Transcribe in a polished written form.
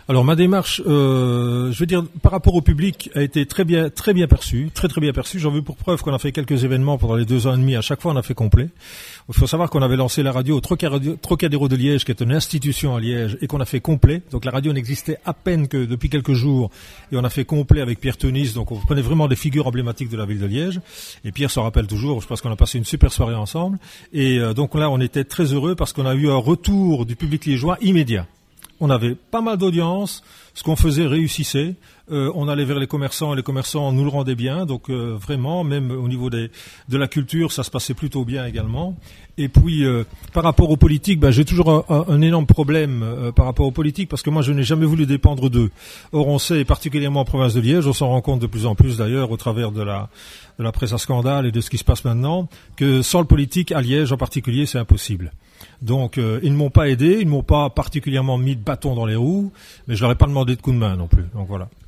Alors ma démarche, je veux dire, par rapport au public, a été très bien perçue, très bien perçue. J'en veux pour preuve qu'on a fait quelques événements pendant les 2 ans et demi. À chaque fois, on a fait complet. Il faut savoir qu'on avait lancé la radio au Trocadéro de Liège, qui est une institution à Liège, et qu'on a fait complet. Donc la radio n'existait à peine que depuis quelques jours, et on a fait complet avec Pierre Tenis. Donc on prenait vraiment des figures emblématiques de la ville de Liège. Et Pierre s'en rappelle toujours. Je pense qu'on a passé une super soirée ensemble. Et donc là, on était très heureux parce qu'on a eu un retour du public liégeois immédiat. On avait pas mal d'audience, ce qu'on faisait réussissait. On allait vers les commerçants et les commerçants nous le rendaient bien. Donc vraiment, même au niveau de la culture, ça se passait plutôt bien également. Et puis, par rapport aux politiques, j'ai toujours un énorme problème par rapport aux politiques parce que moi, je n'ai jamais voulu dépendre d'eux. Or, on sait, particulièrement en province de Liège, on s'en rend compte de plus en plus d'ailleurs au travers de la presse à scandale et de ce qui se passe maintenant, que sans le politique, à Liège en particulier, c'est impossible. Donc, ils ne m'ont pas aidé, ils ne m'ont pas particulièrement mis de bâton dans les roues, mais je leur ai pas demandé de coup de main non plus. Donc voilà.